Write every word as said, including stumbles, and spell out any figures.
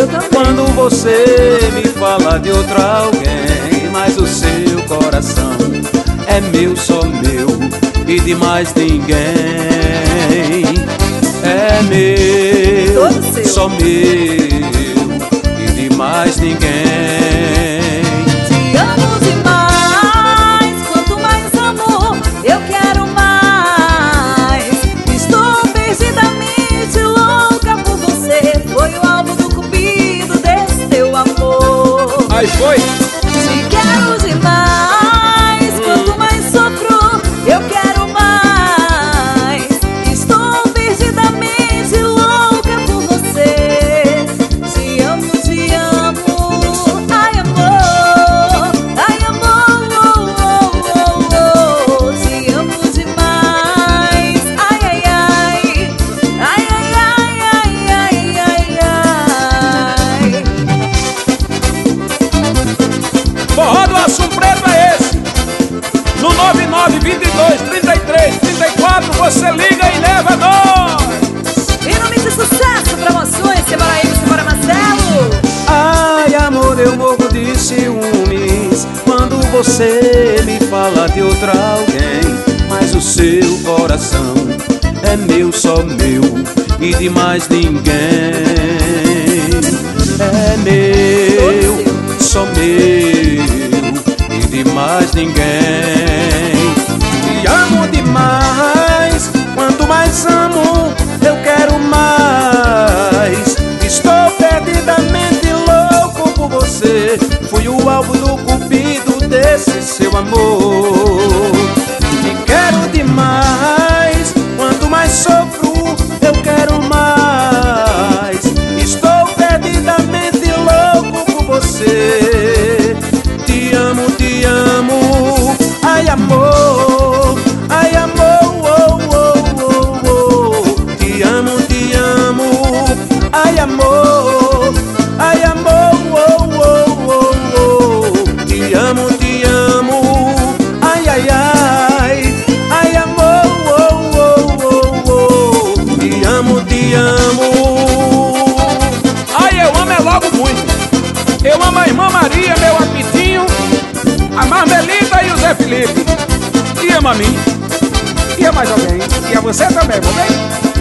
também. Quando você me fala de outra alguém, mas o seu coração é meu, só meu e de mais ninguém. É meu, só meu e de mais ninguém. Te amo demais, quanto mais amor eu quero mais. Estou perdidamente louca por você. Foi o alvo do cupido desse teu amor. Aí foi. Te quero demais, quanto mais sofro eu quero mais. Estou perdidamente louca por você. Te amo, te amo, ai amor, ai amor, oh, oh, oh, oh. Te amo demais, ai, ai, ai, ai, ai, ai, ai, ai, ai. Forró do Assum Preto é esse. No nove nove, vinte e dois, trinta e três, trinta e quatro, você liga e leva nós. Em nome de sucesso, promoções, Sebora aí, Sebora Marcelo. Ai, amor, eu morro de ciúmes quando você me fala de outra alguém, mas o seu coração é meu, só meu e de mais ninguém. É meu, só meu e de mais ninguém. Te amo demais, quanto mais amo eu quero mais. Estou perdidamente louco por você. Fui o alvo do cupido desse seu amor. Te quero demais, quanto mais sofro eu quero mais. Estou perdidamente louco por você. Te amo, te amo, ai amor, ai amor, oh, oh, oh, oh. Te amo, te amo, ai amor, ai amor, oh, oh, oh, oh. Te amo, te amo, ai, ai, ai, ai amor, oh, oh, oh, oh. Te amo, te amo. Ai, eu amo é logo muito. Eu amo a irmã Maria, meu apitinho, a Marmelita e o Zé Felipe. E ama a mim. E a mais alguém. E a você também, vou bem?